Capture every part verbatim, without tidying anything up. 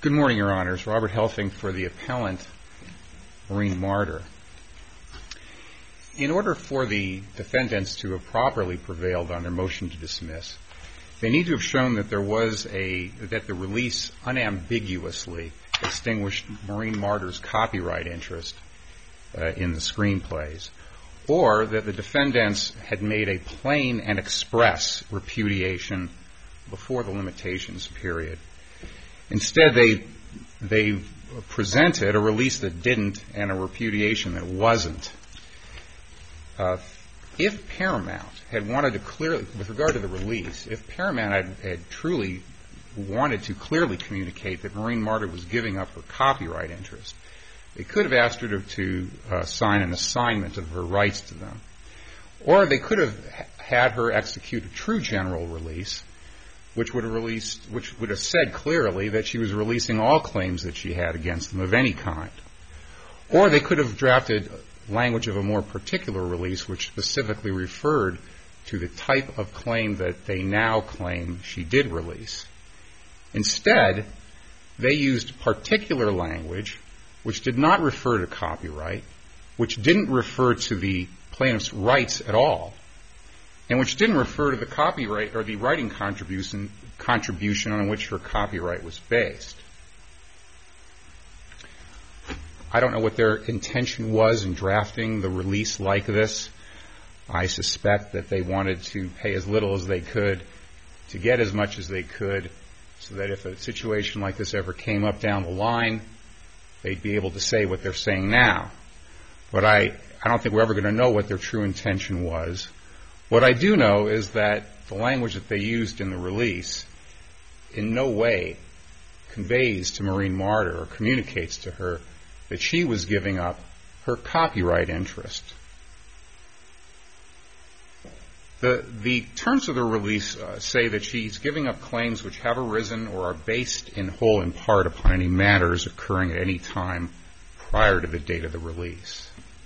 Good morning, Your Honors. Robert Helfing for the appellant, Maureen Marder. In order for the defendants to have properly prevailed on their motion to dismiss, they need to have shown that there was a, that the release unambiguously extinguished Maureen Marder's copyright interest uh, in the screenplays, or that the defendants had made a plain and express repudiation before the limitations period. Instead, they they presented a release that didn't and a repudiation that wasn't. Uh, if Paramount had wanted to clearly, with regard to the release, if Paramount had, had truly wanted to clearly communicate that Maureen Marder was giving up her copyright interest, they could have asked her to, to uh, sign an assignment of her rights to them. Or they could have had her execute a true general release, which would have released, which would have said clearly that she was releasing all claims that she had against them of any kind. Or they could have drafted language of a more particular release which specifically referred to the type of claim that they now claim she did release. Instead, they used particular language which did not refer to copyright, which didn't refer to the plaintiff's rights at all, and which didn't refer to the copyright or the writing contribution contribution on which her copyright was based. I don't know what their intention was in drafting the release like this. I suspect that they wanted to pay as little as they could to get as much as they could, so that if a situation like this ever came up down the line, they'd be able to say what they're saying now. But I, I don't think we're ever going to know what their true intention was. What I do know is that the language that they used in the release in no way conveys to Maureen Marder or communicates to her that she was giving up her copyright interest. The, the terms of the release uh, say that she's giving up claims which have arisen or are based in whole and part upon any matters occurring at any time prior to the date of the release.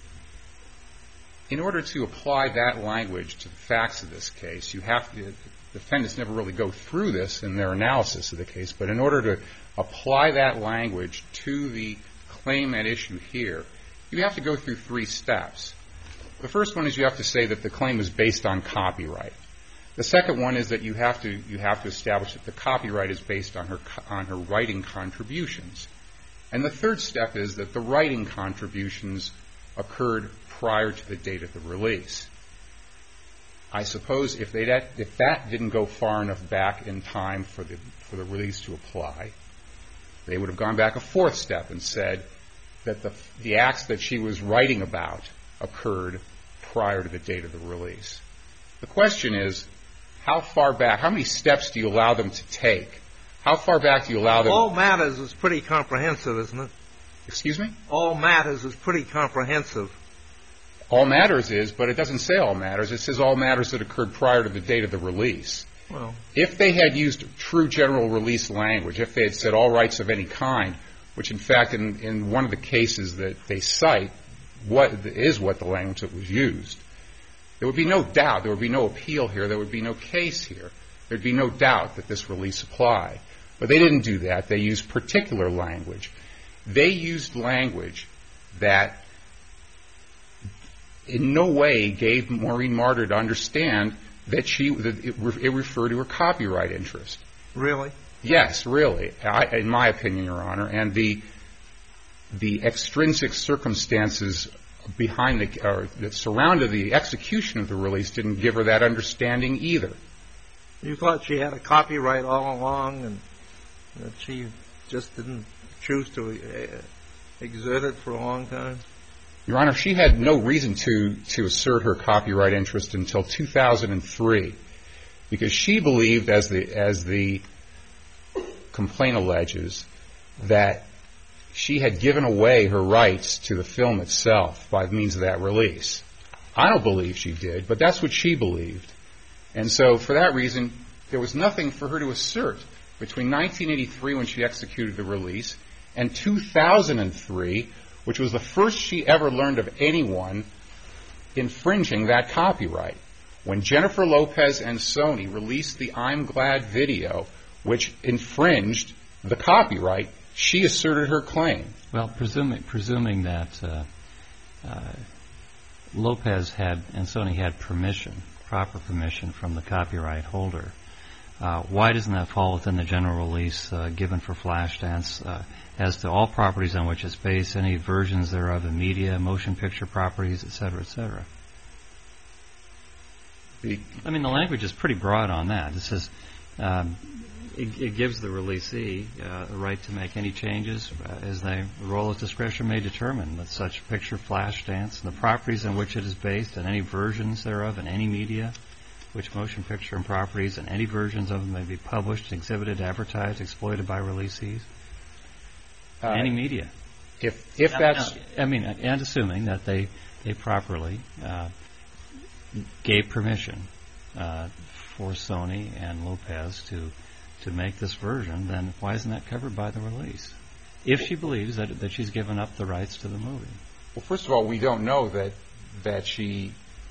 In order to apply that language to the facts of this case, you have to, the defendants never really go through this in their analysis of the case, but in order to apply that language to the claim at issue here, you have to go through three steps. The first one is you have to say that the claim is based on copyright. The second one is that you have to, you have to establish that the copyright is based on her, on her writing contributions. And the third step is that the writing contributions occurred prior to the date of the release. I suppose if they that if that didn't go far enough back in time for the for the release to apply, they would have gone back a fourth step and said that the the acts that she was writing about occurred prior to the date of the release. The question is, how far back, how many steps do you allow them to take? How far back do you allow them? All matters is pretty comprehensive, isn't it? Excuse me? All matters is pretty comprehensive. All matters is, but it doesn't say all matters. It says all matters that occurred prior to the date of the release. Well, if they had used true general release language, if they had said all rights of any kind, which in fact in, in one of the cases that they cite what is what the language that was used, there would be no doubt, there would be no appeal here, there would be no case here. There'd be no doubt that this release applied. But they didn't do that. They used particular language. They used language that in no way gave Maureen Marder to understand that she that it, it referred to her copyright interest. Really? Yes, really. I, in my opinion, Your Honor, and the the extrinsic circumstances behind the or that surrounded the execution of the release didn't give her that understanding either. You thought she had a copyright all along, and that she just didn't choose to uh, exert it for a long time? Your Honor, she had no reason to, to assert her copyright interest until two thousand three, because she believed, as the, as the complaint alleges, that she had given away her rights to the film itself by means of that release. I don't believe she did, but that's what she believed. And so for that reason, there was nothing for her to assert between nineteen eighty-three, when she executed the release, and two thousand three, which was the first she ever learned of anyone infringing that copyright, when Jennifer Lopez and Sony released the I'm Glad video, which infringed the copyright She asserted her claim. Well, presuming presuming that uh, uh, Lopez had and Sony had permission, proper permission from the copyright holder, uh, why doesn't that fall within the general release uh, given for Flashdance uh, as to all properties on which it's based, any versions thereof in media, motion picture properties, et cetera, et cetera? The, I mean, the language is pretty broad on that. It says um, it, it gives the releasee uh, the right to make any changes uh, as they role of discretion may determine that such picture, Flashdance, and the properties on which it is based, and any versions thereof in any media, which motion picture and properties and any versions of them may be published, exhibited, advertised, exploited by releasees. Uh, any media. If if now, that's, now, I mean, and assuming that they they properly uh, gave permission uh, for Sony and Lopez to to make this version, then why isn't that covered by the release? If she believes that that she's given up the rights to the movie. Well, first of all, we don't know that that she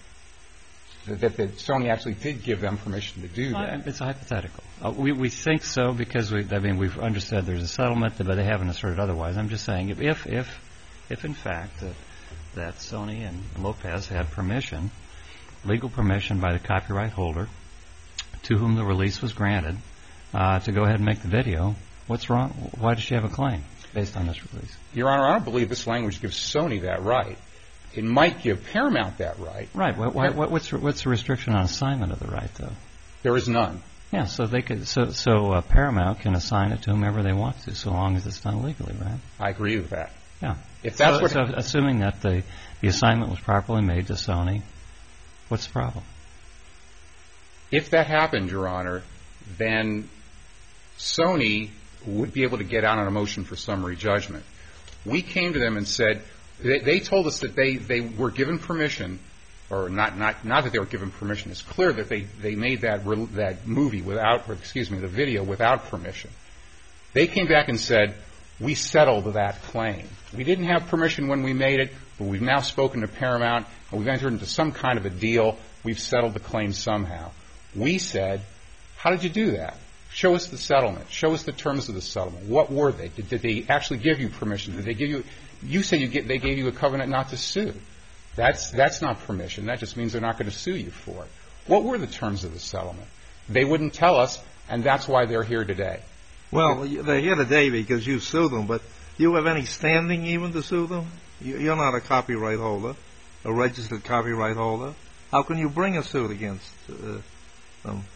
that, that Sony actually did give them permission to do that. Uh, it's a hypothetical. Uh, we we think so because we I mean we've understood there's a settlement, but they haven't asserted otherwise. I'm just saying if if if, if in fact that that Sony and Lopez had permission, legal permission by the copyright holder, to whom the release was granted, uh, to go ahead and make the video, what's wrong? Why does she have a claim based on this release? Your Honor, I don't believe this language gives Sony that right. It might give Paramount that right. Right. Why, why, what's what's the restriction on assignment of the right, though? There is none. Yeah. So they could. So so uh, Paramount can assign it to whomever they want to, so long as it's done legally, right? I agree with that. Yeah. If that's so, what, so assuming that the the assignment was properly made to Sony, what's the problem? If that happened, Your Honor, then Sony would be able to get out on a motion for summary judgment. We came to them and said, they, they told us that they, they were given permission, or not, not, not that they were given permission. It's clear that they, they made that, that movie without, or excuse me, the video without permission. They came back and said, we settled that claim. We didn't have permission when we made it, but we've now spoken to Paramount, and we've entered into some kind of a deal. We've settled the claim somehow. We said, how did you do that? Show us the settlement. Show us the terms of the settlement. What were they? Did, did they actually give you permission? Did they give you? You said you get, they gave you a covenant not to sue. That's that's not permission. That just means they're not going to sue you for it. What were the terms of the settlement? They wouldn't tell us, and that's why they're here today. Well, they're here today because you sued them, but do you have any standing even to sue them? You're not a copyright holder, a registered copyright holder. How can you bring a suit against uh, them?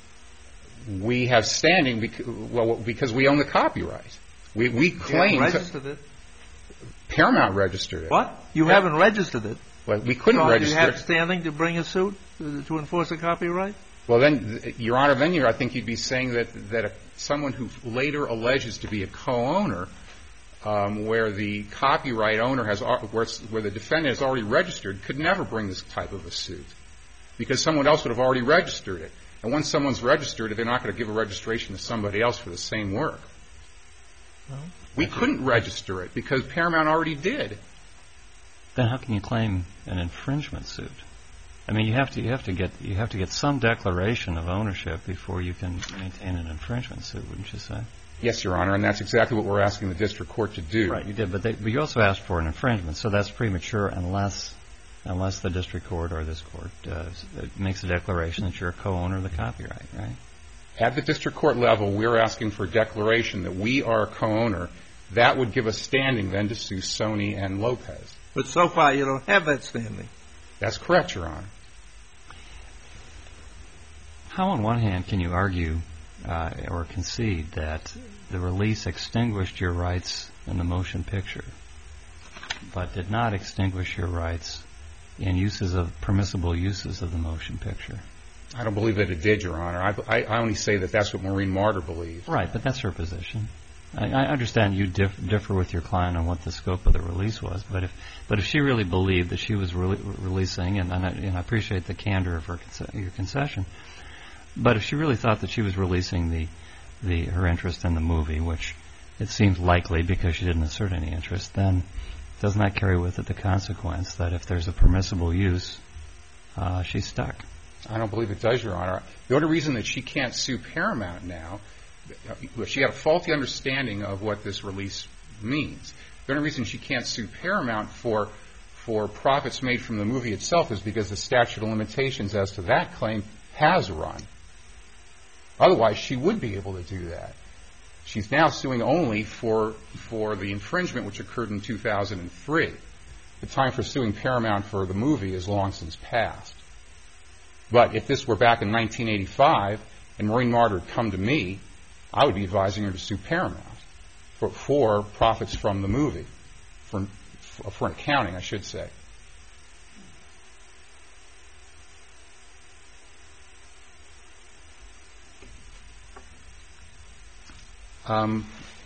We have standing because, well, because we own the copyright. We we claim you haven't registered it. Paramount registered it. What? You yeah. haven't registered it. Well, we couldn't so register. Do you have standing to bring a suit to, to enforce a copyright? Well, then, Your Honor, then you I think you'd be saying that that a, someone who later alleges to be a co-owner, um, where the copyright owner has where, where the defendant has already registered, could never bring this type of a suit, because someone else would have already registered it. And once someone's registered it, they're not going to give a registration to somebody else for the same work. Well, we couldn't register it because Paramount already did. Then how can you claim an infringement suit? I mean, you have to you have to get you have to get some declaration of ownership before you can maintain an infringement suit, wouldn't you say? Yes, Your Honor, and that's exactly what we're asking the district court to do. Right, you did, but, they, but you also asked for an infringement, so that's premature unless unless the district court or this court uh, makes a declaration that you're a co-owner of the copyright, right? At the district court level, we're asking for a declaration that we are a co-owner. That would give us standing then to sue Sony and Lopez. But so far you don't have that standing. That's correct, Your Honor. How on one hand can you argue uh, or concede that the release extinguished your rights in the motion picture, but did not extinguish your rights in uses of permissible uses of the motion picture? I don't believe that it did, Your Honor. I, I, I only say that that's what Maureen Martyr believes. Right, but that's her position. I, I understand you diff, differ with your client on what the scope of the release was, but if but if she really believed that she was re- releasing, and, and, I, and I appreciate the candor of her your concession, but if she really thought that she was releasing the the her interest in the movie, which it seems likely because she didn't assert any interest, then doesn't that carry with it the consequence that if there's a permissible use, uh, she's stuck? I don't believe it does, Your Honor. The only reason that she can't sue Paramount now, she had a faulty understanding of what this release means. The only reason she can't sue Paramount for for profits made from the movie itself is because the statute of limitations as to that claim has run. Otherwise, she would be able to do that. She's now suing only for for the infringement which occurred in two thousand three. The time for suing Paramount for the movie is long since passed. But if this were back in nineteen eighty-five and Maureen Martyr had come to me, I would be advising her to sue Paramount for, for profits from the movie, for, for an accounting, I should say. Um,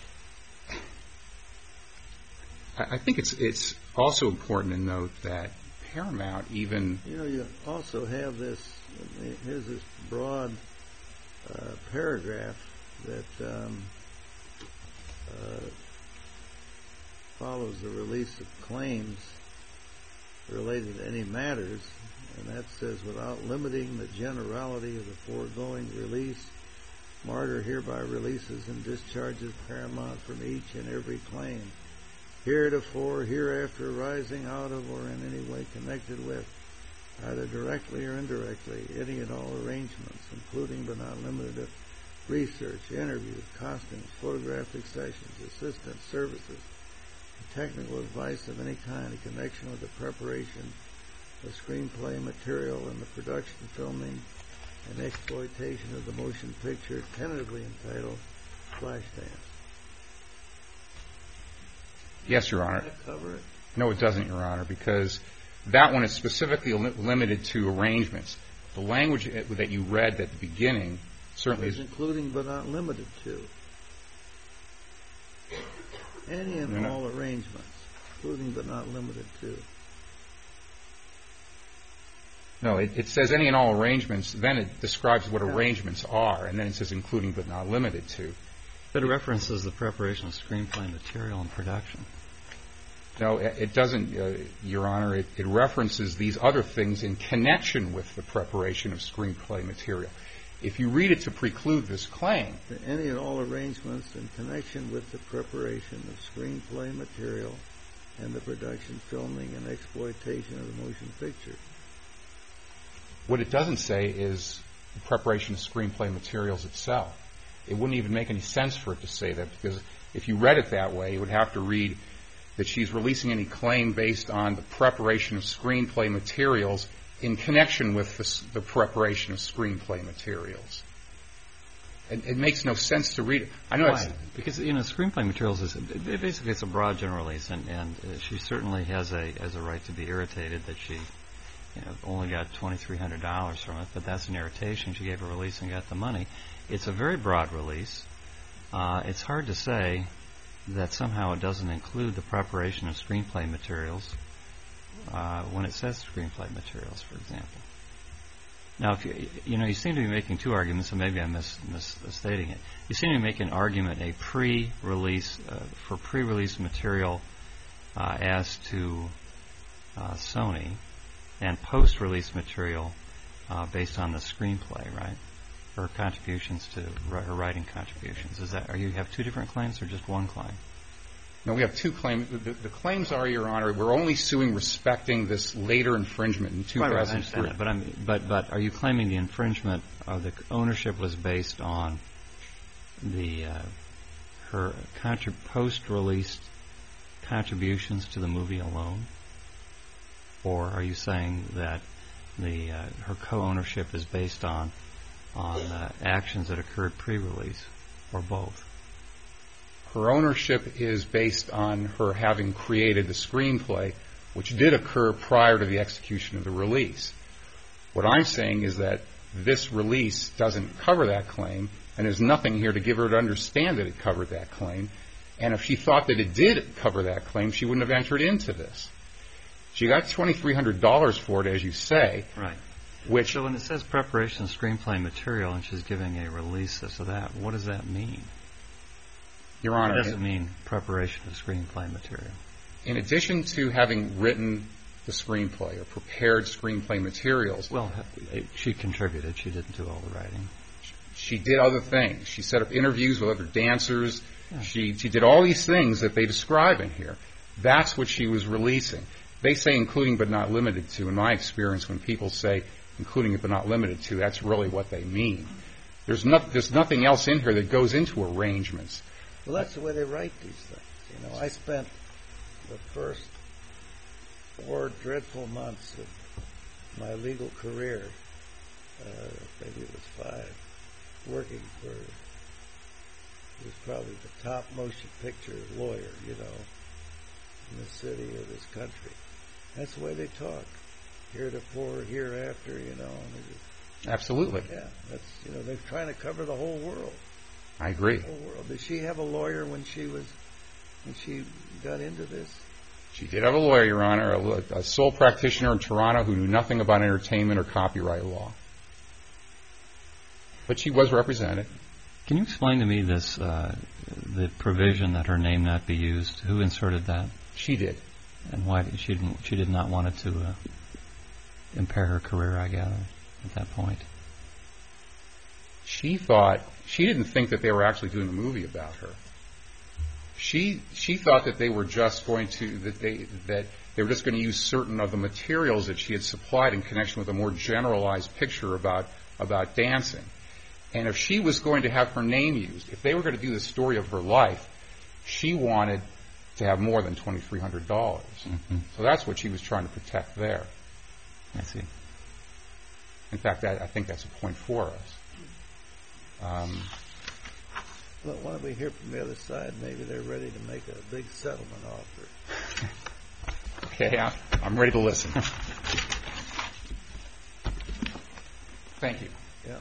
I think it's it's also important to note that Paramount even... You know, you also have this, here's this broad uh, paragraph that um, uh, follows the release of claims related to any matters, and that says, without limiting the generality of the foregoing release, Martyr hereby releases and discharges Paramount from each and every claim, heretofore, hereafter arising out of or in any way connected with, either directly or indirectly, any and all arrangements, including but not limited to research, interviews, costumes, photographic sessions, assistance, services, and technical advice of any kind in connection with the preparation of screenplay material and the production, filming, and exploitation of the motion picture, tentatively entitled Flashdance. Yes, Your Honor. Does that cover it? No, it doesn't, Your Honor, because that one is specifically li- limited to arrangements. The language that you read at the beginning certainly is... including but not limited to. Any and No, no. all arrangements, including but not limited to. No, it, it says any and all arrangements, then it describes what Yeah. arrangements are, and then it says including but not limited to. But it references the preparation of screenplay material and production. No, it, it doesn't, uh, Your Honor. It, it references these other things in connection with the preparation of screenplay material. If you read it to preclude this claim... Any and all arrangements in connection with the preparation of screenplay material and the production, filming, and exploitation of the motion picture. What it doesn't say is the preparation of screenplay materials itself. It wouldn't even make any sense for it to say that, because if you read it that way, you would have to read that she's releasing any claim based on the preparation of screenplay materials in connection with the, the preparation of screenplay materials. It, it makes no sense to read it. I know Why? it's... Because, you know, screenplay materials is basically it's a broad general release, and, and she certainly has a has a right to be irritated that she, you know, only got twenty-three hundred dollars from it, but that's an irritation. She gave a release and got the money. It's a very broad release. Uh, it's hard to say that somehow it doesn't include the preparation of screenplay materials uh, when it says screenplay materials, for example. Now, if you, you know, you seem to be making two arguments, and maybe I'm mis- misstating it. You seem to be making an argument a pre-release, uh, for pre-release material uh, as to uh, Sony, and post-release material uh, based on the screenplay, right? Her contributions to her writing contributions. Is that? Are you have two different claims or just one claim? No, we have two claims. The, the claims are, Your Honor, we're only suing respecting this later infringement in two thousand three. Right, right, I understand that. But, I'm, but, but are you claiming the infringement of the ownership was based on the uh, her contrib- post-release contributions to the movie alone? Or are you saying that the uh, her co-ownership is based on on uh, actions that occurred pre-release, or both? Her ownership is based on her having created the screenplay, which did occur prior to the execution of the release. What I'm saying is that this release doesn't cover that claim, and there's nothing here to give her to understand that it covered that claim. And if she thought that it did cover that claim, she wouldn't have entered into this. She got twenty-three hundred dollars for it, as you say. Right. Which, so when it says preparation of screenplay material and she's giving a release of that, what does that mean? Your Honor, what does it mean, preparation of screenplay material? In addition to having written the screenplay or prepared screenplay materials... Well, she contributed. She didn't do all the writing. She did other things. She set up interviews with other dancers. She she did all these things that they describe in here. That's what she was releasing. They say including but not limited to. In my experience, when people say including but not limited to, that's really what they mean. There's, no, there's nothing else in here that goes into arrangements. Well, that's the way they write these things. You know, I spent the first four dreadful months of my legal career, uh, maybe it was five, working for, it was probably the top motion picture lawyer, you know, in the city or this country. That's the way they talk. Heretofore, hereafter, you know. And they just, absolutely. Yeah, that's, you know, they're trying to cover the whole world. I agree. The whole world. Did she have a lawyer when she was, when she got into this? She did have a lawyer, Your Honor, a, a sole practitioner in Toronto who knew nothing about entertainment or copyright law. But she was represented. Can you explain to me this, uh, the provision that her name not be used? Who inserted that? She did. And why did she didn't? She did not want it to uh, impair her career, I gather, at that point. She thought she didn't think that they were actually doing a movie about her. She she thought that they were just going to that they that they were just going to use certain of the materials that she had supplied in connection with a more generalized picture about about dancing. And if she was going to have her name used, if they were going to do the story of her life, she wanted to have more than twenty-three hundred dollars. Mm-hmm. So that's what she was trying to protect there. I see. In fact, that, I think that's a point for us. Um, Well, why don't we hear from the other side? Maybe they're ready to make a big settlement offer. Okay, I'm ready to listen. Thank you. Yeah.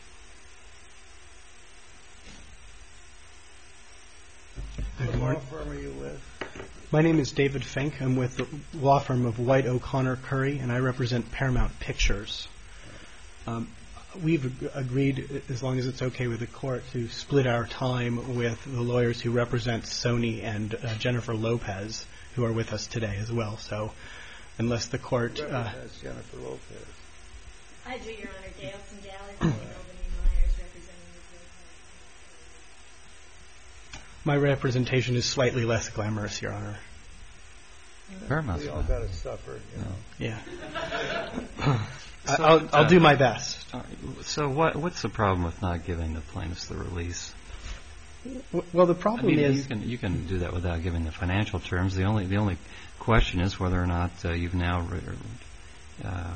What law firm are you with? My name is David Fink. I'm with the law firm of White O'Connor Curry, and I represent Paramount Pictures. Um, we've ag- agreed, as long as it's okay with the court, to split our time with the lawyers who represent Sony and uh, Jennifer Lopez, who are with us today as well. So, unless the court... Who Uh, represents Jennifer Lopez? I do, Your Honor. Gailson Gallagher and Albany Myers representing the my representation is slightly less glamorous, Your Honor. Paramount's We all fine. got to suffer, you know. Yeah. So, I'll, I'll uh, do my best. Uh, so what what's the problem with not giving the plaintiffs the release? W- Well, the I problem mean, is... you can you can do that without giving the financial terms. The only the only question is whether or not uh, you've now re- uh,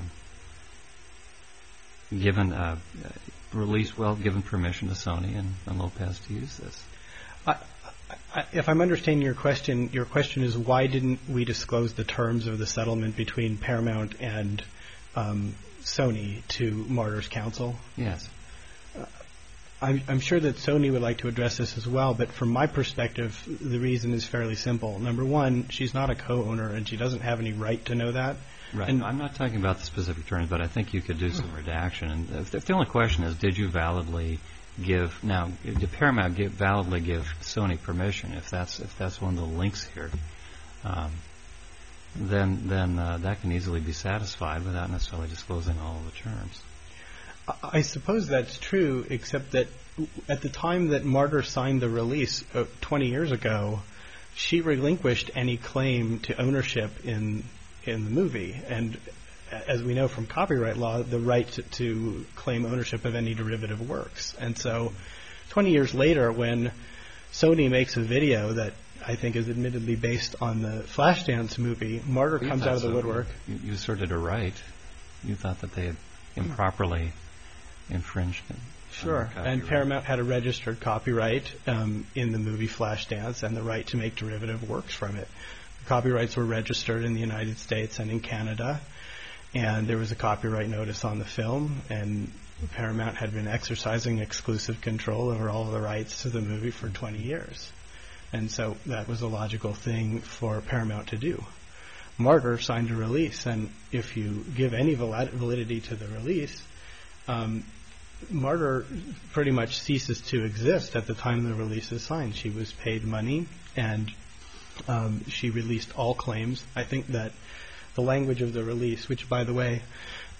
given uh, release well given permission to Sony and, and Lopez to use this. I, I, if I'm understanding your question, your question is why didn't we disclose the terms of the settlement between Paramount and um, Sony to Martyrs Counsel? Yes. Uh, I'm, I'm sure that Sony would like to address this as well, but from my perspective, the reason is fairly simple. Number one, she's not a co-owner, and she doesn't have any right to know that. Right. And I'm not talking about the specific terms, but I think you could do some redaction. And if, if the only question is, did you validly give now? Did Paramount give, validly give Sony permission? If that's if that's one of the links here, um, then then uh, that can easily be satisfied without necessarily disclosing all of the terms. I I suppose that's true, except that at the time that Martyr signed the release uh, twenty years ago, she relinquished any claim to ownership in in the movie. And as we know from copyright law, the right to, to claim ownership of any derivative works. And so twenty years later, when Sony makes a video that I think is admittedly based on the Flashdance movie, Martyr You comes thought out of the so. woodwork. You, you asserted a right. You thought that they had improperly infringed it. Sure. And Paramount had a registered copyright um, in the movie Flashdance and the right to make derivative works from it. The copyrights were registered in the United States and in Canada, and there was a copyright notice on the film, and Paramount had been exercising exclusive control over all of the rights to the movie for twenty years. And so that was a logical thing for Paramount to do. Martyr signed a release, and if you give any valid- validity to the release, um, Martyr pretty much ceases to exist at the time the release is signed. She was paid money, and um, she released all claims. I think that the language of the release, which, by the way,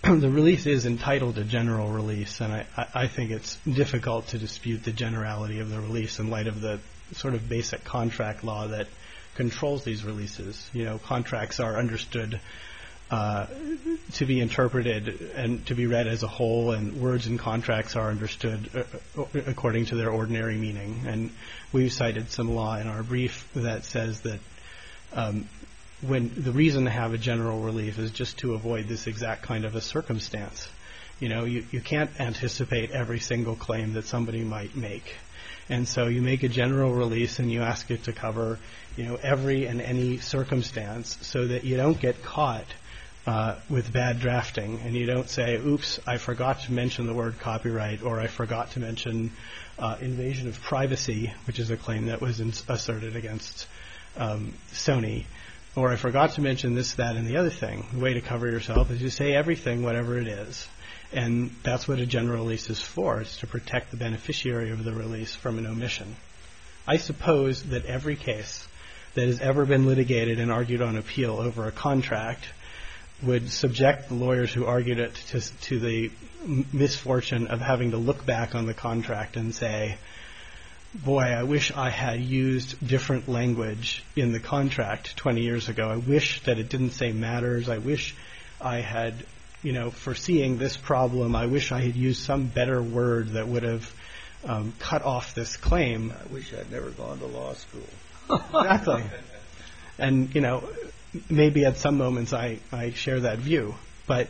the release is entitled a general release, and I, I think it's difficult to dispute the generality of the release in light of the sort of basic contract law that controls these releases. You know, contracts are understood uh, to be interpreted and to be read as a whole, and words in contracts are understood uh, according to their ordinary meaning. And we've cited some law in our brief that says that um, when the reason to have a general release is just to avoid this exact kind of a circumstance. You know, you, you can't anticipate every single claim that somebody might make. And so you make a general release and you ask it to cover, you know, every and any circumstance so that you don't get caught uh, with bad drafting and you don't say, oops, I forgot to mention the word copyright, or I forgot to mention uh, invasion of privacy, which is a claim that was ins- asserted against um, Sony. Or I forgot to mention this, that, and the other thing. The way to cover yourself is you say everything, whatever it is. And that's what a general release is for. It's to protect the beneficiary of the release from an omission. I suppose that every case that has ever been litigated and argued on appeal over a contract would subject the lawyers who argued it to, to the misfortune of having to look back on the contract and say, boy, I wish I had used different language in the contract twenty years ago. I wish that it didn't say matters. I wish I had, you know, foreseeing this problem, I wish I had used some better word that would have um, cut off this claim. I wish I'd never gone to law school. Exactly. And, you know, maybe at some moments I, I share that view. But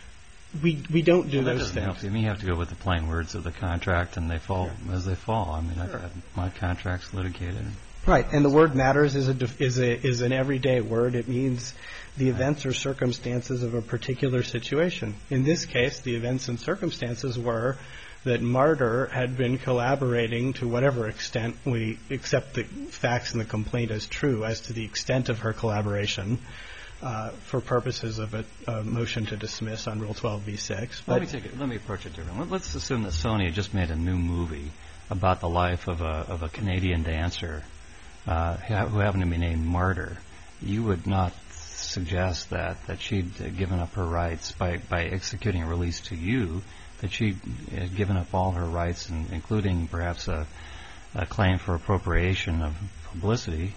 we we don't do well, those that things. Help you. I mean, you have to go with the plain words of the contract, and they fall sure. as they fall. I mean, sure. I've had my contracts litigated. Right, and the word matters is a is a is an everyday word. It means the events or circumstances of a particular situation. In this case, the events and circumstances were that Martyr had been collaborating to whatever extent we accept the facts in the complaint as true as to the extent of her collaboration uh, for purposes of a, a motion to dismiss on Rule twelve b six. Let me take it. Let me approach it differently. Let's assume that Sony had just made a new movie about the life of a of a Canadian dancer uh, who happened to be named Martyr. You would not suggest that that she'd uh, given up her rights by by executing a release to you, that she'd uh, given up all her rights, and including perhaps a, a claim for appropriation of publicity,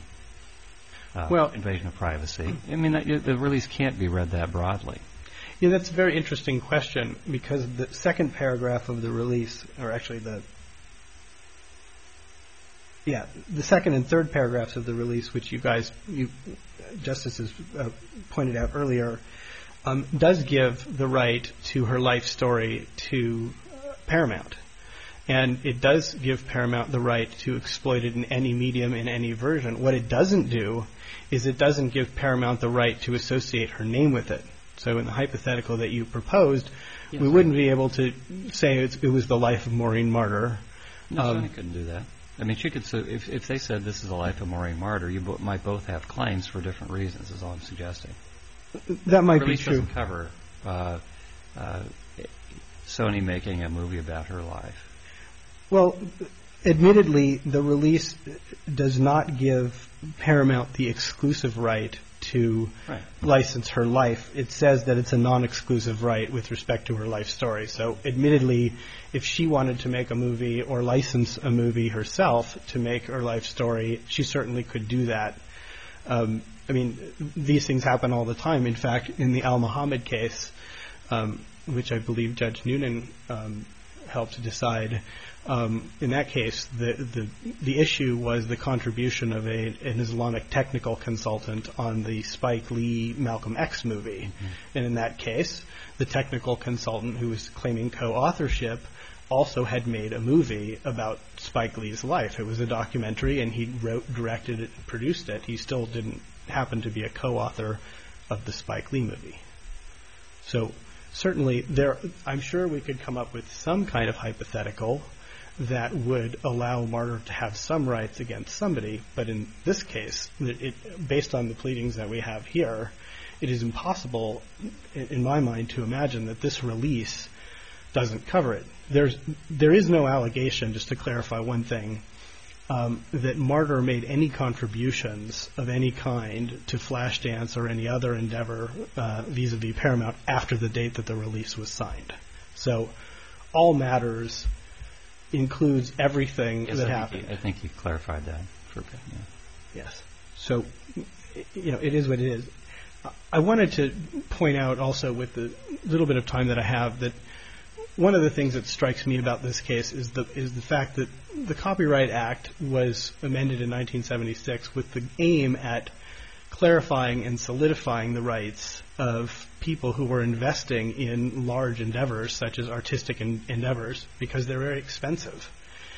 uh, well, invasion of privacy. I mean, that, the release can't be read that broadly. Yeah, that's a very interesting question, because the second paragraph of the release, or actually the yeah, the second and third paragraphs of the release, which you guys, you justices uh, pointed out earlier, um, does give the right to her life story to uh, Paramount. And it does give Paramount the right to exploit it in any medium, in any version. What it doesn't do is it doesn't give Paramount the right to associate her name with it. So in the hypothetical that you proposed, yes, we wouldn't be able to say it's, it was the life of Maureen Martyr. No, um, Sony couldn't do that. I mean, she could. So if if they said this is the life of Maureen Martyr, you bo- might both have claims for different reasons. Is all I'm suggesting. That might be true. Doesn't cover uh, uh, Sony making a movie about her life. Well, admittedly, the release does not give Paramount the exclusive right to right. license her life. It says that it's a non-exclusive right with respect to her life story. So admittedly, if she wanted to make a movie or license a movie herself to make her life story, she certainly could do that. Um, I mean, these things happen all the time. In fact, in the Al Muhammad case, um, which I believe Judge Noonan um, helped decide, Um, in that case, the, the the issue was the contribution of a, an Islamic technical consultant on the Spike Lee Malcolm X movie. Mm-hmm. And in that case, the technical consultant who was claiming co-authorship also had made a movie about Spike Lee's life. It was a documentary, and he wrote, directed it, and produced it. He still didn't happen to be a co-author of the Spike Lee movie. So certainly, there, I'm sure we could come up with some kind of hypothetical that would allow Martyr to have some rights against somebody, but in this case, it, it, based on the pleadings that we have here, it is impossible, in, in my mind, to imagine that this release doesn't cover it. There's, there is no allegation, just to clarify one thing, um, that Martyr made any contributions of any kind to Flashdance or any other endeavor uh, vis-a-vis Paramount after the date that the release was signed. So All Matters includes everything yes, that I happened. Think you, I think you clarified that. For, yeah. Yes. So, you know, it is what it is. I wanted to point out also with the little bit of time that I have that one of the things that strikes me about this case is the is the fact that the Copyright Act was amended in nineteen seventy-six with the aim at clarifying and solidifying the rights of people who were investing in large endeavors such as artistic en- endeavors because they're very expensive.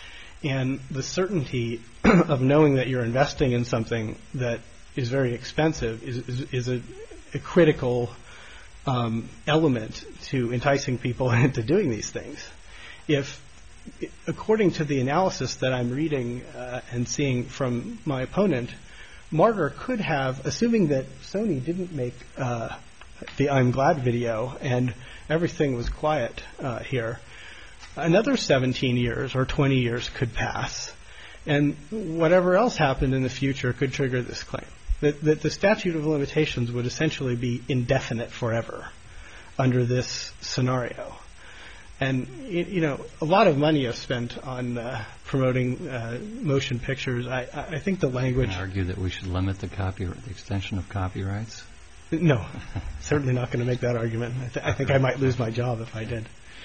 And the certainty of knowing that you're investing in something that is very expensive is, is, is a, a critical um, element to enticing people into doing these things. If, according to the analysis that I'm reading uh, and seeing from my opponent, Martyr could have, assuming that Sony didn't make uh, the I'm Glad video and everything was quiet uh, here, another seventeen years or twenty years could pass, and whatever else happened in the future could trigger this claim. That, that the statute of limitations would essentially be indefinite forever under this scenario. And, you know, a lot of money is spent on uh, promoting uh, motion pictures. I, I think the language... Can I argue that we should limit the, copy, the extension of copyrights? No, certainly not going to make that argument. I, th- I think I might lose my job if I did.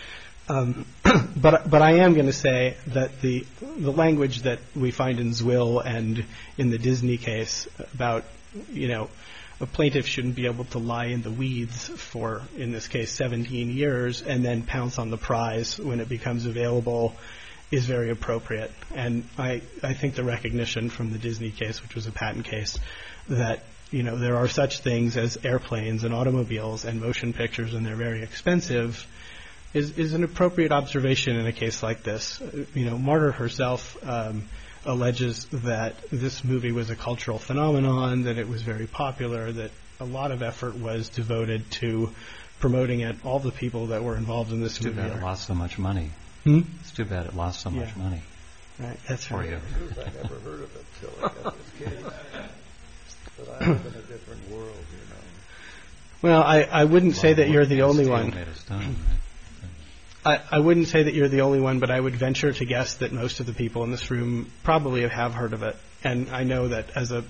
Um, but but I am going to say that the the language that we find in Zwill and in the Disney case about, you know, a plaintiff shouldn't be able to lie in the weeds for, in this case, seventeen years and then pounce on the prize when it becomes available is very appropriate. And I, I think the recognition from the Disney case, which was a patent case, that, you know, there are such things as airplanes and automobiles and motion pictures and they're very expensive is, is an appropriate observation in a case like this. You know, Martyr herself um, alleges that this movie was a cultural phenomenon, that it was very popular, that a lot of effort was devoted to promoting it. All the people that were involved in this it's movie. Too bad it lost so much money. Hmm? It's too bad it lost so yeah. much money. Right, that's for right. you. I never heard of it till I got this case. But I live in a different world, you know. Well, I, I wouldn't say that you're the only one. Made of stone, I, I wouldn't say that you're the only one, but I would venture to guess that most of the people in this room probably have heard of it. And I know that as a, uh,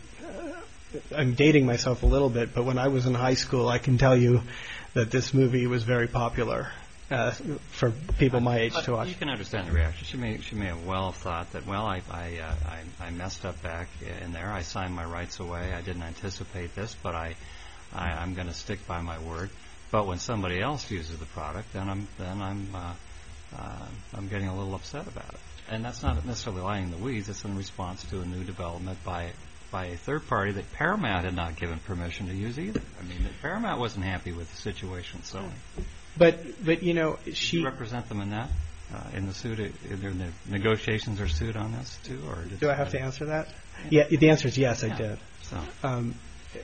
I'm dating myself a little bit, but when I was in high school, I can tell you that this movie was very popular uh, for people my age but to watch. You can understand the reaction. She may she may have well thought that, well, I I, uh, I I messed up back in there. I signed my rights away. I didn't anticipate this, but I, I I'm going to stick by my word. But when somebody else uses the product, then I'm then I'm uh, uh, I'm getting a little upset about it. And that's not necessarily lying in the weeds. It's in response to a new development by by a third party that Paramount had not given permission to use either. I mean, Paramount wasn't happy with the situation. So, but but you know, did she you represent them in that uh, in the suit, in the negotiations or suit on this too, or did do I have to answer that? Yeah, yeah the answer is yes, yeah. I did. So. Um,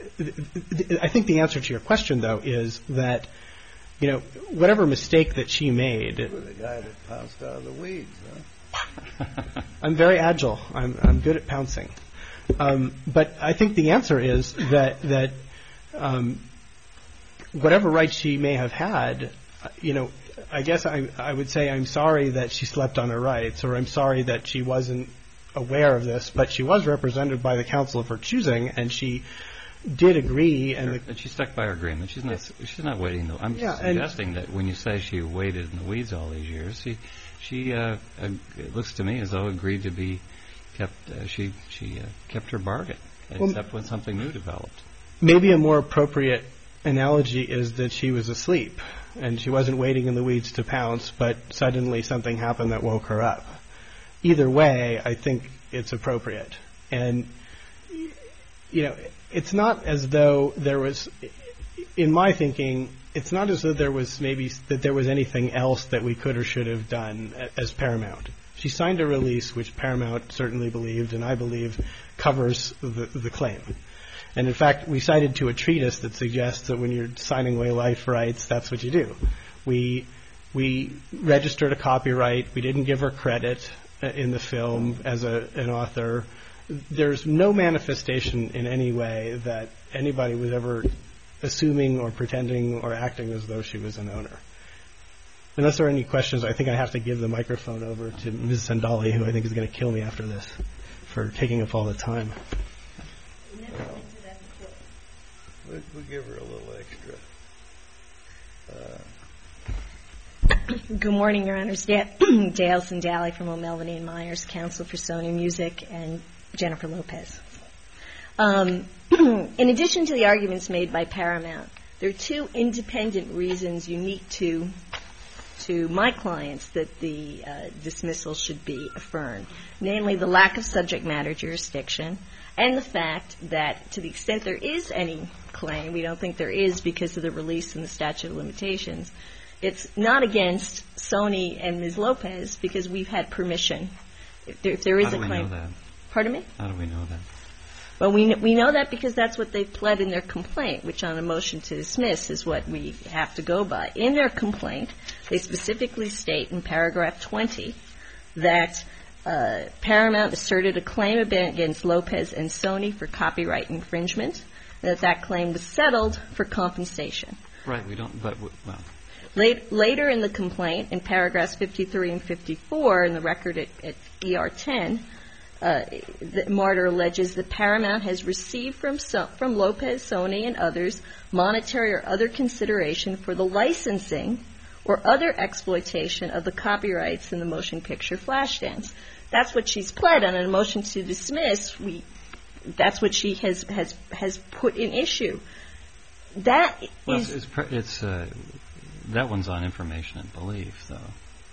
I think the answer to your question, though, is that, you know, whatever mistake that she made. You were the guy that pounced out of the weeds, huh? I'm very agile. I'm I'm good at pouncing. Um, but I think the answer is that that um, whatever rights she may have had, you know, I guess I I would say I'm sorry that she slept on her rights, or I'm sorry that she wasn't aware of this, but she was represented by the counsel of her choosing, and she did agree, and, sure. and she stuck by her agreement. She's not. She's not waiting. Though I'm yeah, suggesting that when you say she waited in the weeds all these years, she, she, uh, uh, it looks to me as though agreed to be kept. Uh, she, she uh, kept her bargain, well, except when something new developed. Maybe a more appropriate analogy is that she was asleep and she wasn't waiting in the weeds to pounce, but suddenly something happened that woke her up. Either way, I think it's appropriate, and you know. It's not as though there was, in my thinking, it's not as though there was maybe that there was anything else that we could or should have done as Paramount. She signed a release which Paramount certainly believed, and I believe covers the, the claim. And in fact, we cited to a treatise that suggests that when you're signing away life rights, that's what you do. We we registered a copyright. We didn't give her credit. in the film as a, an author. There's no manifestation in any way that anybody was ever assuming or pretending or acting as though she was an owner. Unless there are any questions, I think I have to give the microphone over to Miz Sandali, who I think is going to kill me after this for taking up all the time. We'll, we'll give her a little extra. Uh, Good morning, Your Honors. Dale Sandali from O'Melveny and Myers, counsel for Sony Music, and Jennifer Lopez. Um, in addition to the arguments made by Paramount, there are two independent reasons unique to to my clients that the uh, dismissal should be affirmed, namely the lack of subject matter jurisdiction and the fact that to the extent there is any claim, we don't think there is because of the release and the statute of limitations, it's not against Sony and Miz Lopez because we've had permission. If there, if there is How do a we claim. know that? Pardon me? How do we know that? Well, we we know that because that's what they've pled in their complaint, which on a motion to dismiss is what we have to go by. In their complaint, they specifically state in paragraph twenty that uh, Paramount asserted a claim against Lopez and Sony for copyright infringement, and that that claim was settled for compensation. Right, we don't, but, well. Late, later in the complaint, in paragraphs fifty-three and fifty-four, in the record at, at E R ten, Uh, Martyr alleges that Paramount has received from so, from Lopez, Sony, and others monetary or other consideration for the licensing or other exploitation of the copyrights in the motion picture Flashdance. That's what she's pled on. In a motion to dismiss, we that's what she has has has put in issue. That well, is it's, it's uh, that one's on information and belief, though.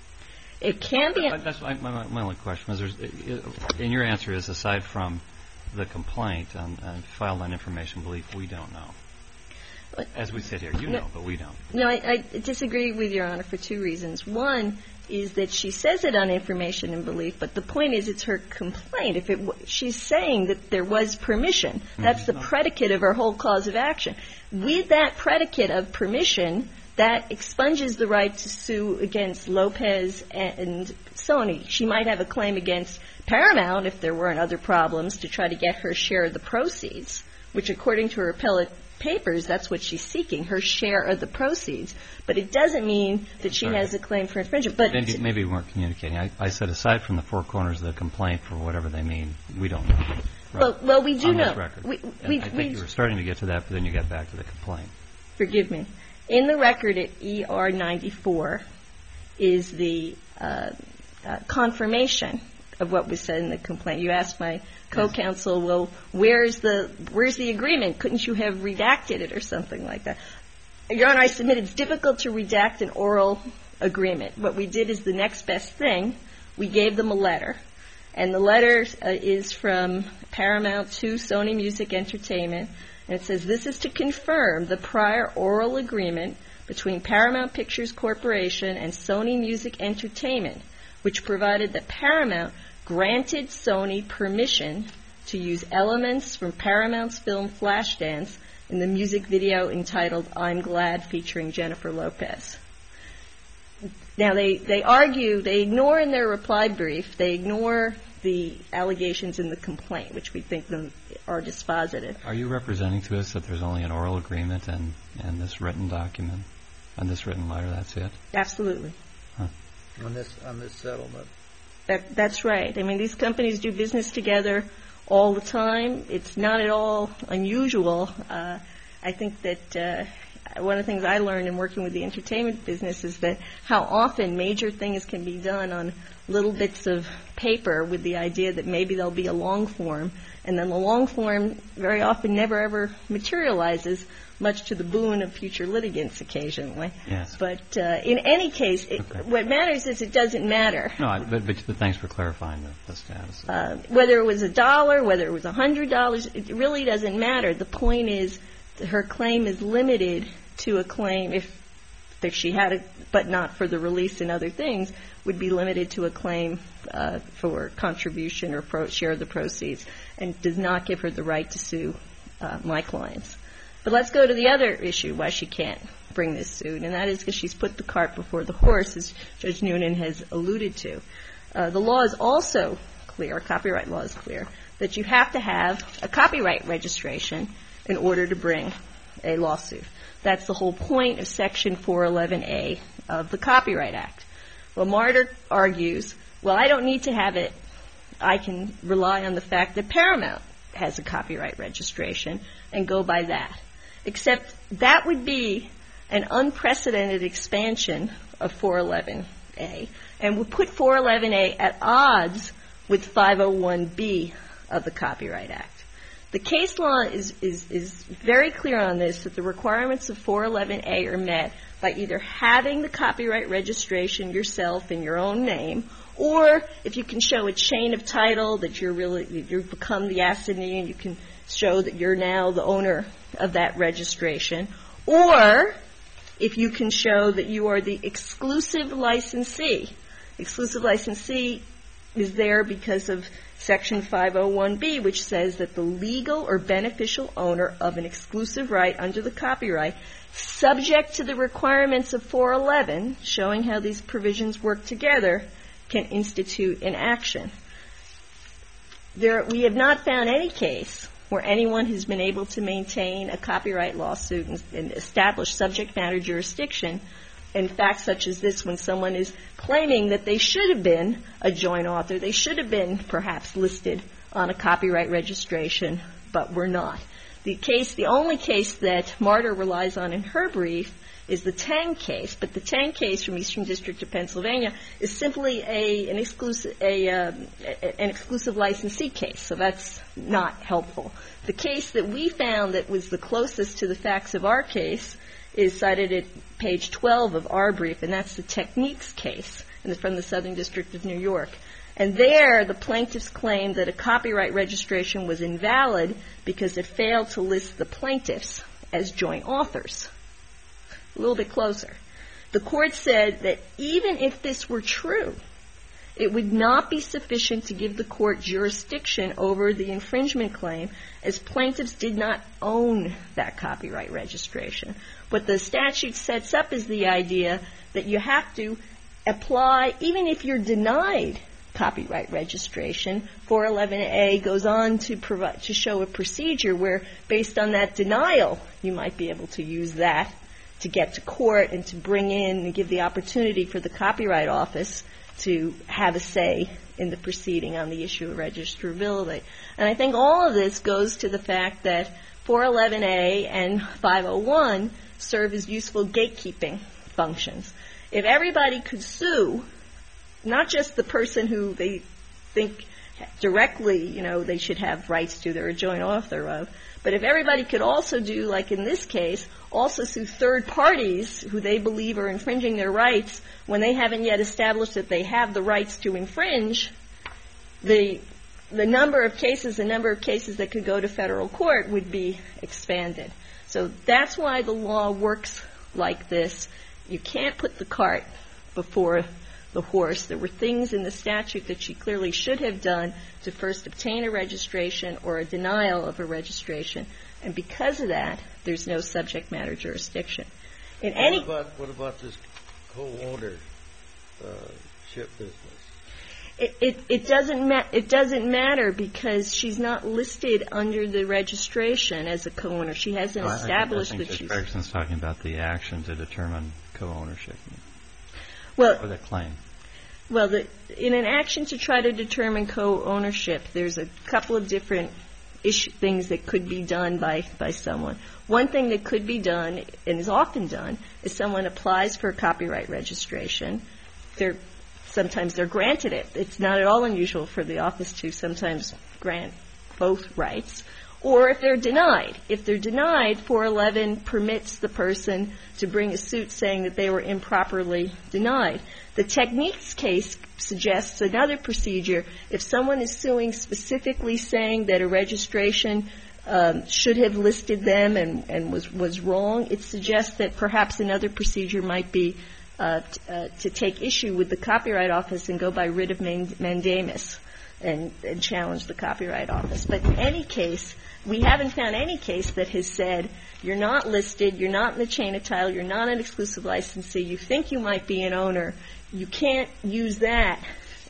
It can be. Uh, that's my, my, my only question. Was there's, it, and your answer is, aside from the complaint on, on filed on information belief, we don't know. As we sit here, you no, know, but we don't. No, I, I disagree with Your Honor for two reasons. One is that she says it on information and belief, but the point is it's her complaint. If it, she's saying that there was permission, that's mm-hmm. the predicate of her whole cause of action. With that predicate of permission, that expunges the right to sue against Lopez and Sony. She might have a claim against Paramount if there weren't other problems to try to get her share of the proceeds, which according to her appellate papers, that's what she's seeking, her share of the proceeds. But it doesn't mean that she Sorry. has a claim for infringement. But maybe, maybe we weren't communicating. I, I said aside from the four corners of the complaint, for whatever they mean, we don't know. Right. Well, well, we do On know. This record. We, and we, I think we, you were starting to get to that, but then you got back to the complaint. Forgive me. In the record at E R ninety-four is the uh, uh, confirmation of what was said in the complaint. You asked my co-counsel, well, where's the where's the agreement? Couldn't you have redacted it or something like that? Your Honor, I submit it's difficult to redact an oral agreement. What we did is the next best thing. We gave them a letter. And the letter uh, is from Paramount to Sony Music Entertainment. And it says, this is to confirm the prior oral agreement between Paramount Pictures Corporation and Sony Music Entertainment, which provided that Paramount granted Sony permission to use elements from Paramount's film Flashdance in the music video entitled I'm Glad, featuring Jennifer Lopez. Now, they, they argue, they ignore in their reply brief, they ignore the allegations in the complaint, which we think them are dispositive. Are you representing to us that there's only an oral agreement and, and this written document, and this written letter, that's it? Absolutely. Huh. On this on this settlement? That, that's right. I mean, these companies do business together all the time. It's not at all unusual. Uh, I think that uh, one of the things I learned in working with the entertainment business is that how often major things can be done on little bits of paper with the idea that maybe there'll be a long form, and then the long form very often never ever materializes, much to the boon of future litigants occasionally. Yes. But uh, in any case, it, okay. what matters is it doesn't matter. No, I, but, but, but thanks for clarifying the, the status. Of uh, whether it was a dollar, whether it was a hundred dollars, it really doesn't matter. The point is that her claim is limited to a claim if, if she had it, but not for the release and other things, would be limited to a claim uh, for contribution or pro- share of the proceeds, and does not give her the right to sue uh, my clients. But let's go to the other issue why she can't bring this suit, and that is because she's put the cart before the horse, as Judge Noonan has alluded to. Uh, the law is also clear, copyright law is clear, that you have to have a copyright registration in order to bring a lawsuit. That's the whole point of Section four eleven A of the Copyright Act. Well, Martyr argues, well, I don't need to have it. I can rely on the fact that Paramount has a copyright registration and go by that. Except that would be an unprecedented expansion of four eleven A and would put four eleven A at odds with five oh one B of the Copyright Act. The case law is, is, is very clear on this, that the requirements of four eleven A are met by either having the copyright registration yourself in your own name, or if you can show a chain of title that you're really, you've become the assignee and you can show that you're now the owner of that registration, or if you can show that you are the exclusive licensee. Exclusive licensee is there because of Section five oh one B, which says that the legal or beneficial owner of an exclusive right under the copyright, subject to the requirements of four eleven, showing how these provisions work together, can institute an action. There, we have not found any case where anyone has been able to maintain a copyright lawsuit and, and establish subject matter jurisdiction in facts such as this, when someone is claiming that they should have been a joint author, they should have been perhaps listed on a copyright registration, but were not. The case, the only case that Martyr relies on in her brief is the Tang case, but the Tang case from Eastern District of Pennsylvania is simply a, an exclusive, a, uh, an exclusive licensee case, so that's not helpful. The case that we found that was the closest to the facts of our case is cited at page twelve of our brief, and that's the Techniques case, and it's from the Southern District of New York. And there, the plaintiffs claimed that a copyright registration was invalid because it failed to list the plaintiffs as joint authors. A little bit closer. The court said that even if this were true, it would not be sufficient to give the court jurisdiction over the infringement claim, as plaintiffs did not own that copyright registration. What the statute sets up is the idea that you have to apply, even if you're denied copyright registration, four eleven A goes on to provide, to show a procedure where, based on that denial, you might be able to use that to get to court and to bring in and give the opportunity for the Copyright Office to have a say in the proceeding on the issue of registrability. And I think all of this goes to the fact that four eleven A and five oh one serve as useful gatekeeping functions. If everybody could sue, not just the person who they think directly, you know, they should have rights to, they're a joint author of, but if everybody could also do, like in this case, also sue third parties who they believe are infringing their rights when they haven't yet established that they have the rights to infringe, the the number of cases, the number of cases that could go to federal court would be expanded. So that's why the law works like this. You can't put the cart before the horse. There were things in the statute that she clearly should have done to first obtain a registration or a denial of a registration. And because of that, there's no subject matter jurisdiction. In what any about what about this co-ownership business? It, it, it doesn't ma- it doesn't matter because she's not listed under the registration as a co-owner. She hasn't No, established I think, I think that she's. Ferguson's talking about the action to determine co-ownership. Well, or the claim. Well, the, in an action to try to determine co-ownership, there's a couple of different issue, things that could be done by, by someone. One thing that could be done, and is often done, is someone applies for a copyright registration. They're, sometimes they're granted it. It's not at all unusual for the office to sometimes grant both rights. Or if they're denied. If they're denied, four eleven permits the person to bring a suit saying that they were improperly denied. The Techniques case suggests another procedure. If someone is suing specifically saying that a registration um, should have listed them and, and was, was wrong, it suggests that perhaps another procedure might be uh, t- uh, to take issue with the Copyright Office and go by writ of mandamus and, and challenge the Copyright Office. But in any case, we haven't found any case that has said you're not listed, you're not in the chain of title, you're not an exclusive licensee, you think you might be an owner, you can't use that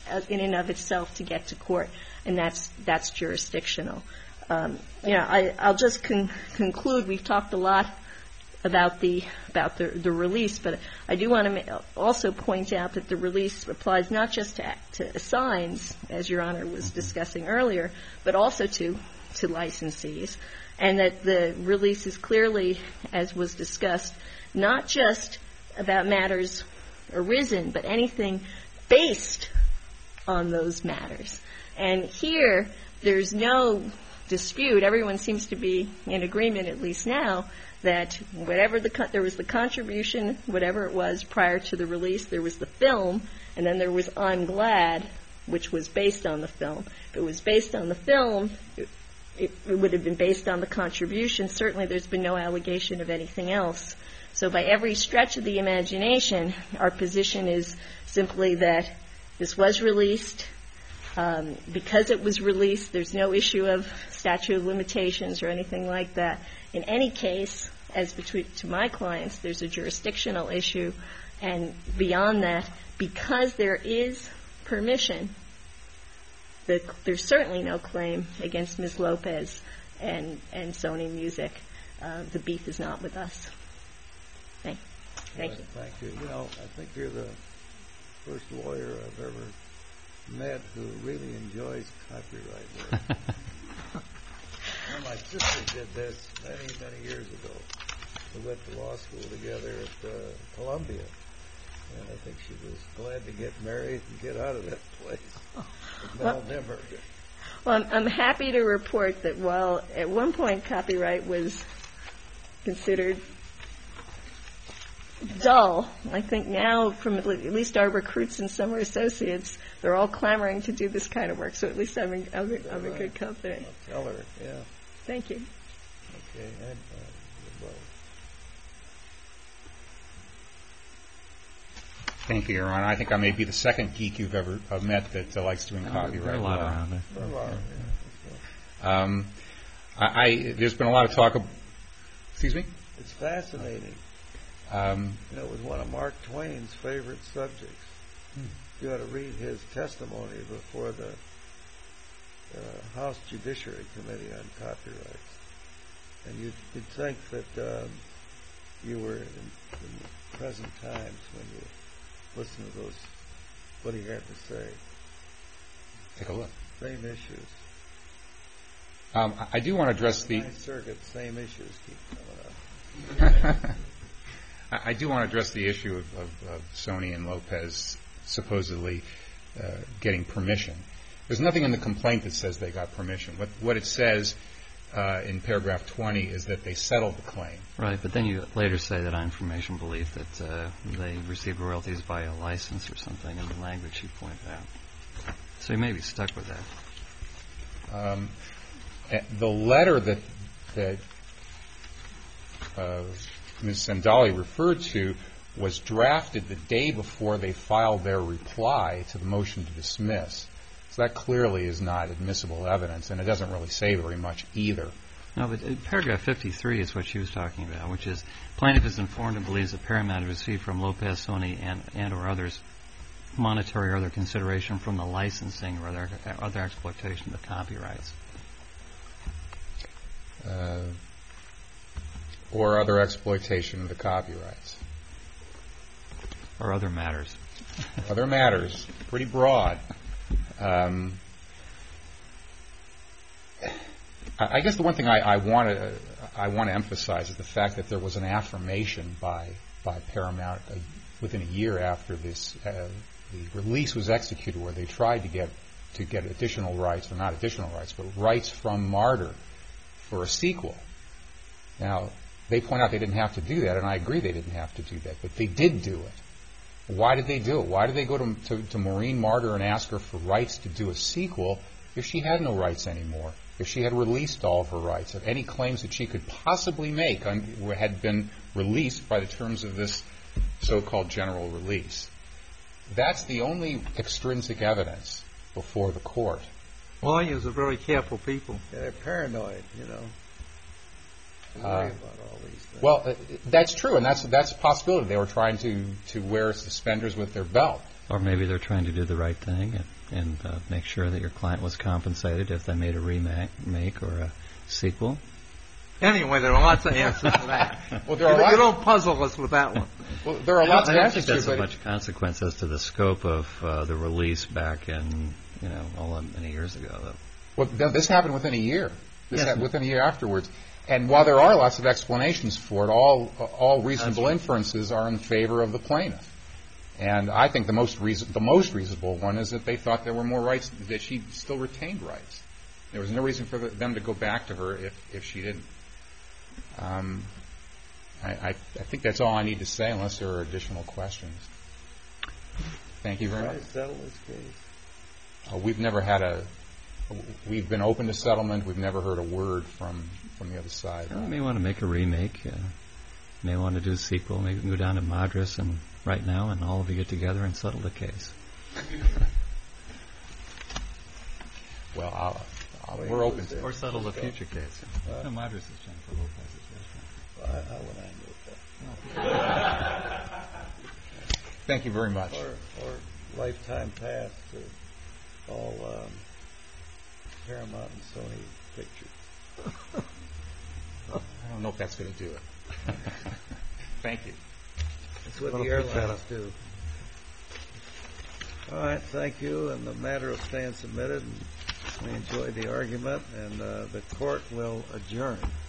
uh, in and of itself to get to court, and that's that's jurisdictional. Um, you know, I, I'll just con- conclude. We've talked a lot about the about the, the release, but I do want to ma- also point out that the release applies not just to, to assigns, as Your Honor was discussing earlier, but also to to licensees, and that the release is clearly, as was discussed, not just about matters arisen, but anything based on those matters. And here, there's no dispute. Everyone seems to be in agreement, at least now, that whatever the con- there was the contribution, whatever it was prior to the release, there was the film, and then there was I'm Glad, which was based on the film. If it was based on the film, it, it, it would have been based on the contribution. Certainly, there's been no allegation of anything else. So by every stretch of the imagination, our position is simply that this was released. Um, because it was released, there's no issue of statute of limitations or anything like that. In any case, as between to my clients, there's a jurisdictional issue. And beyond that, because there is permission, the, there's certainly no claim against Miz Lopez and, and Sony Music. Uh, the beef is not with us. Thank, thank you. Thank you. You know, I think you're the first lawyer I've ever met who really enjoys copyright work. Well, my sister did this many, many years ago. We went to law school together at uh, Columbia, and I think she was glad to get married and get out of that place. Mel Nimmer. Well, I'm, I'm happy to report that while at one point copyright was considered dull, I think now from at least our recruits and summer associates, they're all clamoring to do this kind of work. So at least I'm in, I'm in, I'm in good company. I'll tell her, yeah. Thank you. Okay. And, uh, well. Thank you, Your Honor. I think I may be the second geek you've ever uh, met that uh, likes doing copyright. There are a lot law. around there. There are a lot, yeah. Um, I, I, there's been a lot of talk. Of, excuse me. It's fascinating. Um, You know, it was one of Mark Twain's favorite subjects. Hmm. You ought to read his testimony before the uh, House Judiciary Committee on Copyrights. And you'd, you'd think that um, you were in, in present times when you listen to those, what he had to say. take a look. Same issues. Um, I, I do want to address the. Ninth Circuit, same issues keep coming up. I do want to address the issue of, of, of Sony and Lopez supposedly uh, getting permission. There's nothing in the complaint that says they got permission. What, what it says uh, in paragraph twenty is that they settled the claim. Right, but then you later say that on information belief that uh, they received royalties by a license or something in the language you pointed out. So you may be stuck with that. Um, the letter that that uh, Miz Sandali referred to was drafted the day before they filed their reply to the motion to dismiss. So that clearly is not admissible evidence, and it doesn't really say very much either. No, but uh, paragraph fifty-three is what she was talking about, which is plaintiff is informed and believes that Paramount received from Lopez, Sony, and, and or others monetary or other consideration from the licensing or other, other exploitation of copyrights. Uh, or other exploitation of the copyrights. Or other matters. Other matters. Pretty broad. Um, I guess the one thing I, I want to I want to emphasize is the fact that there was an affirmation by by Paramount uh, within a year after this uh, the release was executed, where they tried to get to get additional rights, or not additional rights, but rights from Martyr for a sequel. Now, they point out they didn't have to do that, and I agree they didn't have to do that, but they did do it. Why did they do it? Why did they go to, to, to Maureen Martyr and ask her for rights to do a sequel if she had no rights anymore? If she had released all of her rights, if any claims that she could possibly make had been released by the terms of this so-called general release? That's the only extrinsic evidence before the court. Lawyers are very careful people. Yeah, they're paranoid, you know. They worry Uh, about all these things. Well, uh, that's true, and that's that's a possibility. They were trying to, to wear suspenders with their belt. Or maybe they're trying to do the right thing and and uh, make sure that your client was compensated if they made a remake make or a sequel. Anyway, there are lots of answers to that. Well, there are you, lots you don't puzzle us with that one. Well, there are lots I of don't answers think to that's it, so but much consequence as to the scope of uh, the release back in, you know, all that many years ago. Though. well, th- this happened within a year. This Yes. happened within a year afterwards. And while there are lots of explanations for it, all all reasonable right. inferences are in favor of the plaintiff. And I think the most reason, the most reasonable one is that they thought there were more rights, that she still retained rights. There was no reason for the, them to go back to her if, if she didn't. Um, I, I, I think that's all I need to say, unless there are additional questions. Thank you very Try much. to settle this case. Uh, we've never had a. We've been open to settlement. We've never heard a word from, from the other side. Well, you may want to make a remake. Uh, may want to do a sequel. Maybe you can go down to Madras and right now, and all of you get together and settle the case. Well, I'll, I'll, we're open to it. Or settle the future case. No, Madras is Jennifer Lopez's restaurant. I, I would angle with that. Thank you very much. Or, or lifetime pass to all um, Paramount and Sony pictures. I don't know if that's going to do it. Thank you. That's what Well, the pick that airlines up. do. All right, thank you, and the matter will stand submitted. And we enjoyed the argument, and uh, the court will adjourn.